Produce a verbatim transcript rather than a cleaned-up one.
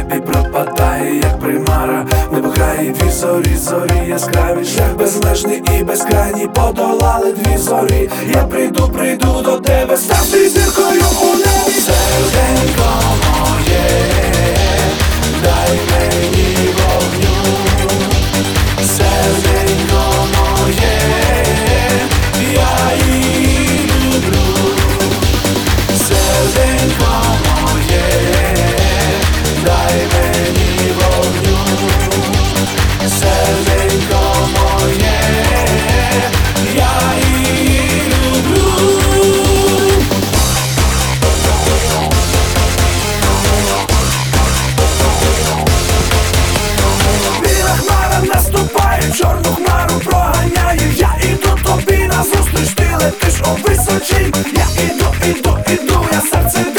і пропадає, як примара. Небо грає дві зорі, зорі яскраві, шлях безмежний і безкрайній, подолали дві зорі. Я прийду, прийду до тебе, став ти зіркою у небі. Серденько моє, дай мені вогню. Серденько моє, я її люблю. Серденько моє, дай мені вогню. Серденько моє, я її люблю. Біла хмара наступає, чорну хмару проганяє. Я іду тобі назустріч, ти летиш у височінь. Я іду, іду, іду, я серце